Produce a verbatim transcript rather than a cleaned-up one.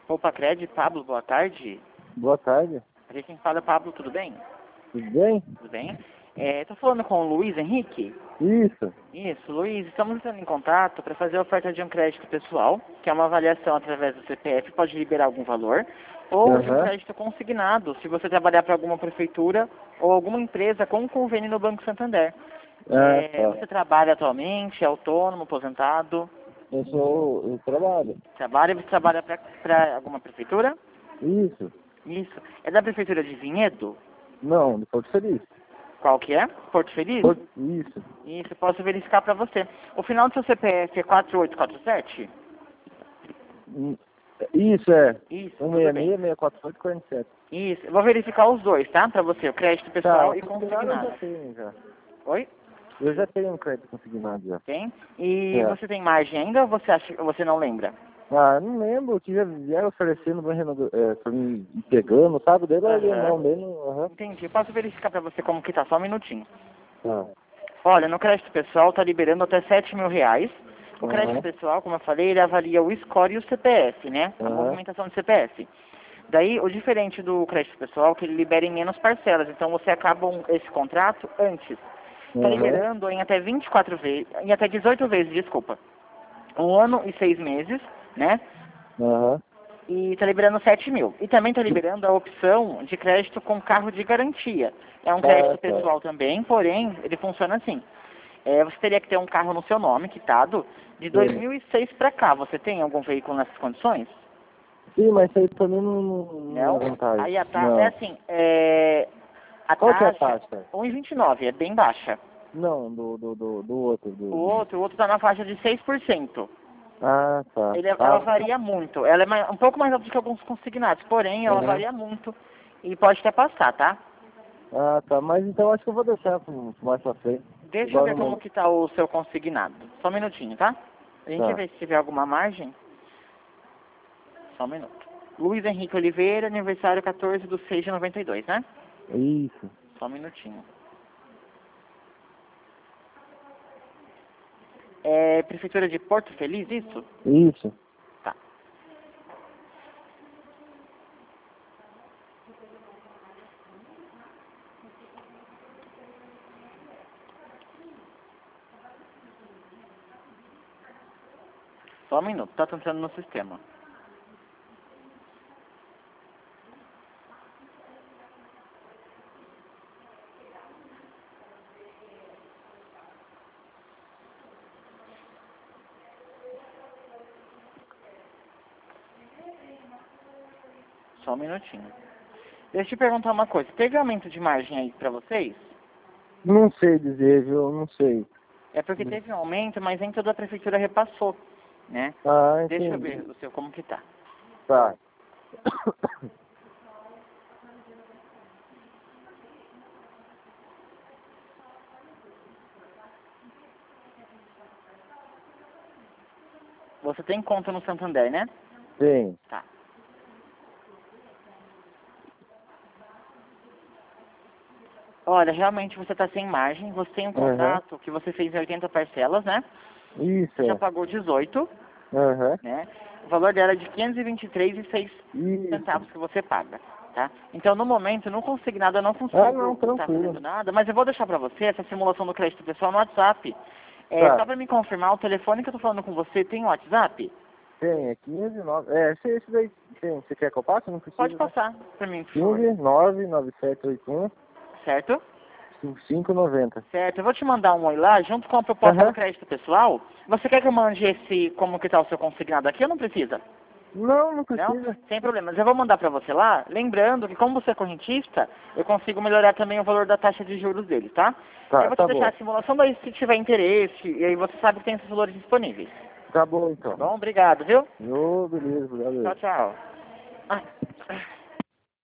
Poupa-Cred, Pablo, boa tarde. Boa tarde. A gente fala, Pablo, tudo bem? Tudo bem? Tudo bem? É, tô falando com o Luiz Henrique? Isso. Isso, Luiz, estamos entrando em contato para fazer a oferta de um crédito pessoal, que é uma avaliação através do C P F, pode liberar algum valor, ou de um Aham. crédito consignado, se você trabalhar para alguma prefeitura ou alguma empresa com convênio no Banco Santander. Ah, É, tá. você trabalha atualmente, é autônomo, aposentado? Eu sou. Eu trabalho. Trabalha, você trabalha para alguma prefeitura? Isso. Isso. É da prefeitura de Vinhedo? Não, de Porto Feliz. Qual que é? Porto Feliz? Porto... Isso. Isso, posso verificar para você. O final do seu C P F é quatro oito quatro sete? Hum, Isso é. Isso, um tudo seis bem. seis, seis quatro oito, quatro sete. Isso, eu vou verificar os dois, tá? Para você, o crédito pessoal Tá, e o consignado eu consignado. já tenho já. Oi? Eu já tenho um crédito consignado já. Tem? E É. você tem margem ainda ou você, acha, ou você não lembra? Ah, não lembro, que já vieram oferecendo pra, renovar, é, pra mim ir pegando, sabe? Daí eu Aham. não, daí não. Aham. Entendi. Eu posso verificar para você como que tá, só um minutinho. Tá. Olha, no crédito pessoal tá liberando até sete mil reais. O crédito Aham. pessoal, como eu falei, ele avalia o score e o C P F, né? A Aham. movimentação do C P F. Daí, o diferente do crédito pessoal é que ele libera em menos parcelas. Então, você acaba um- esse contrato antes. Está Aham. liberando em até vinte e quatro vezes, em até dezoito vezes, desculpa. Um ano e seis meses, né? Aham. E está liberando sete mil. E também está liberando a opção de crédito com carro de garantia. É um crédito Ah, tá. pessoal também, porém, ele funciona assim. É, você teria que ter um carro no seu nome, quitado, de dois Sim. mil e seis para cá. Você tem algum veículo nessas condições? Sim, mas isso aí pra mim não, não, não Não? é vantagem. Aí a taxa, é Não. assim, é, a Qual que é a taxa taxa? um vírgula vinte e nove, é bem baixa. Não, do, do, do, do outro. O Do... outro, o outro está na faixa de seis por cento. Ah, tá. Ele, ela Ah, varia muito. Ela é mais- um pouco mais alta do que alguns consignados, porém ela uhum. varia muito e pode até passar, tá? Ah, tá. Mas então acho que eu vou deixar pro- mais pra frente. Deixa eu Igual ver no como meu... que tá o seu consignado. Só um minutinho, tá? A gente Tá. vê se tiver alguma margem. Só um minuto. Luiz Henrique Oliveira, aniversário quatorze de seis de noventa e dois, né? Isso. Só um minutinho. É Prefeitura de Porto Feliz, isso? Isso. Tá. Só um minuto, tá entrando no sistema. Só um minutinho. Deixa eu te perguntar uma coisa. Teve aumento de margem aí pra vocês? Não sei dizer, viu? Não sei. É porque teve um aumento, mas nem toda a prefeitura repassou, né? Ah, Deixa eu entendi. ver o seu como que tá. Tá. Você tem conta no Santander, né? Tem. Tá. Olha, realmente você tá sem margem. Você tem um Aham. contrato que você fez em oitenta parcelas, né? Isso, Você já é. pagou dezoito, Aham. né? O valor dela é de quinhentos e vinte e três reais e seis Isso. centavos que você paga, tá? Então, no momento, não consignado, eu não consigo Ah, não, estar tranquilo. fazendo nada, mas eu vou deixar pra você essa simulação do crédito pessoal no WhatsApp. É, Tá. só pra me confirmar, o telefone que eu tô falando com você tem WhatsApp? Tem, é quinze, nove... É, esse, esse daí tem. Você quer que eu passe? Não precisa, Pode né? passar pra mim, por favor. quinze, nove, nove sete oito um, Certo? cinco cinco noventa. Certo, eu vou te mandar um oi lá, junto com a proposta Aham. do crédito pessoal. Você quer que eu mande esse, como que tá o seu consignado aqui ou não precisa? Não, não Não? precisa. Sem problemas. Eu vou mandar pra você lá, lembrando que como você é correntista, eu consigo melhorar também o valor da taxa de juros dele, tá? Tá, Eu vou te tá deixar bom. a simulação, daí se tiver interesse, e aí você sabe que tem esses valores disponíveis. Tá bom, Tá então. bom? Obrigado, viu? Ô, beleza, valeu. Tchau, tchau. Ah.